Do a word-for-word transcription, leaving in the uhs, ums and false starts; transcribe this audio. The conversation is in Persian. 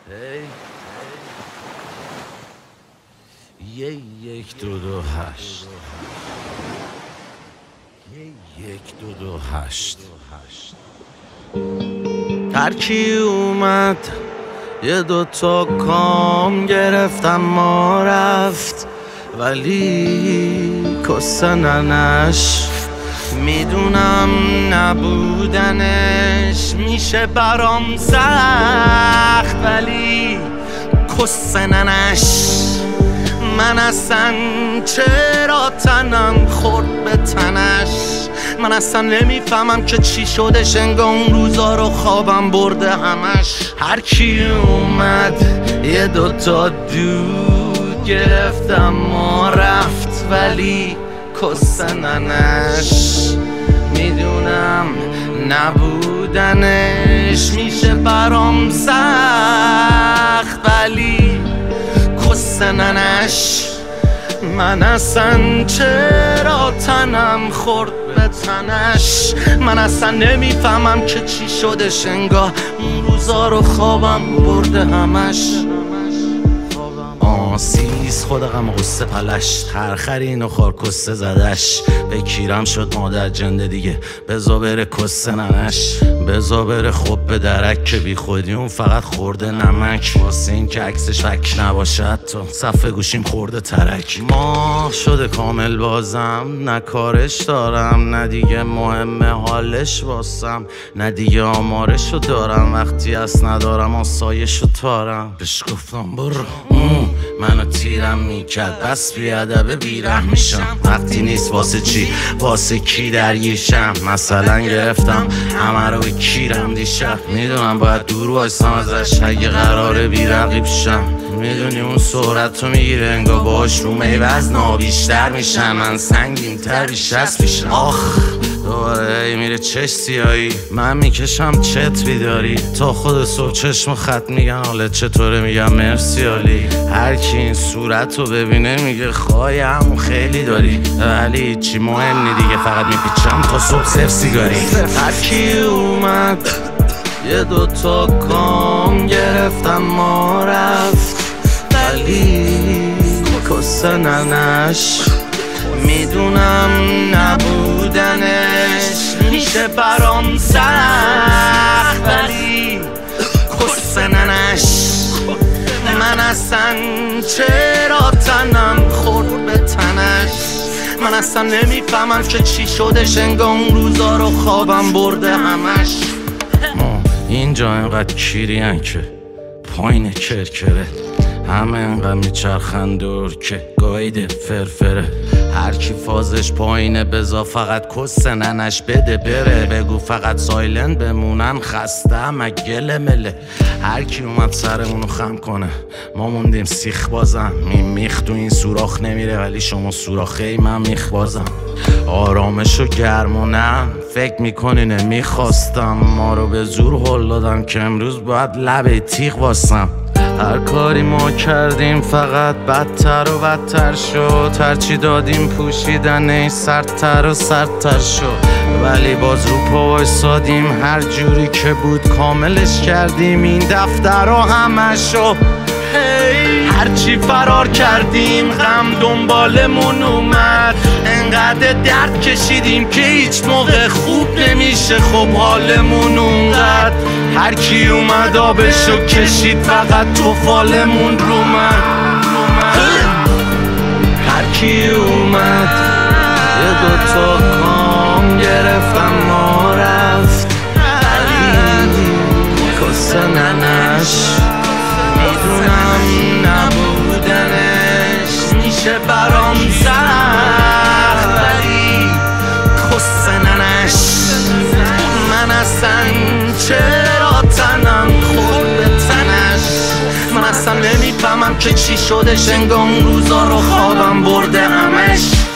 یه یک دو دو هشت یک دو دو هشت هرکی اومد یه دوتا کام گرفتم ما رفت ولی کسننش میدونم نبودنش میشه برام سخت ولی کسننش من اصلا چرا تنم خورد به تنش من اصلا نمیفهمم که چی شدش انگار اون روزا رو خوابم برده همش هر کی اومد یه دوتا دود گرفتم ما رفت ولی کسننش میدونم نبودنش میشه برام سخت ولی کسننش من اصلا چرا تنم خورد به تنش من اصلا نمیفهمم که چی شدش انگار اون روزا رو خوابم برده همش آسیز خود غم غصه پلش خرخرین و خار کسته زدش بکیرم شد مادر جنده دیگه بزا بره کسته ننش بزا بره خوب به درک که بی خودی اون فقط خورده نمک واسه این که عکسش فک نباشد تو صفحه گوشیم خورده ترک ما شده کامل بازم نه کارش دارم نه دیگه مهمه حالش واسم نه دیگه آمارشو دارم وقتی از ندارم آسایشو تارم بهش گفتم برو منو تیرم میکرد بس بیادبه بیره میشم وقتی نیست واسه چی واسه کی درگیرشم مثلا گرفتم همه رو به کیرم دیشب میدونم باید دور وایسم ازش اگه قراره بیرقیب شم میدونی اون سرعت رو میگیره انگار باش رو میوزنا بیشتر میشم من سنگین تر بیش از پیشم آخ دوباره میره چش سیایی من میکشم چت بیداری تا خود صبح چشم و خط میگن حالت چطوره میگم مرسی عالی هر کی این صورت رو ببینه میگه خواهی همون خیلی داری ولی چی مهم نی دیگه فقط میپیچم تا صبح صرف سیگاری هر کی اومد یه دوتا کام گرفتم ما رفت ولی کسننش میدونم نبودنش میشه برام سخت ولی کسننش من اصلا چرا تنم خورد به تنش من اصلا نمیفهمم که چی شدش انگار اون روزا رو خوابم برده همش ما اینجا اینقدر کیرین که پایین کرکره همه انقدر میچرخن دور که گایده فرفره هر کی فازش پایینه بزا فقط کسننش بده بره بگو فقط سایلنت بمونن خسته مگل مله هر کی اومد سرمونو خم کنه ما موندیم سیخ بازم میخ تو این سوراخ نمیره ولی شما سوراخه ای من میخ بازم آرامش و گرمونم فکر میکنینه میخواستم ما رو به زور هل دادم که امروز باید لبه تیغ واسم هر کاری ما کردیم فقط بدتر و بدتر شد هرچی دادیم پوشیدن ای سردتر و سردتر شد ولی باز رو پا وایسادیم هر جوری که بود کاملش کردیم این دفتر رو همشو هرچی فرار کردیم غم دنبالمون اومد انقدر درد کشیدیم که هیچ موقع خوب نمیشه خب حالمون اونقدر هر کی اومد آبشو کشید فقط تو فالمون رو من هر کی اومد یه دوتا کام گرفتم ما رفت ولی کسننش میدونم نبودنش میشه برام سخت ولی کسننش من اصلا چرا تنم خورد به تنش من اصلا نمیفهمم که چی شدش انگار اون روزا رو خوابم برده همش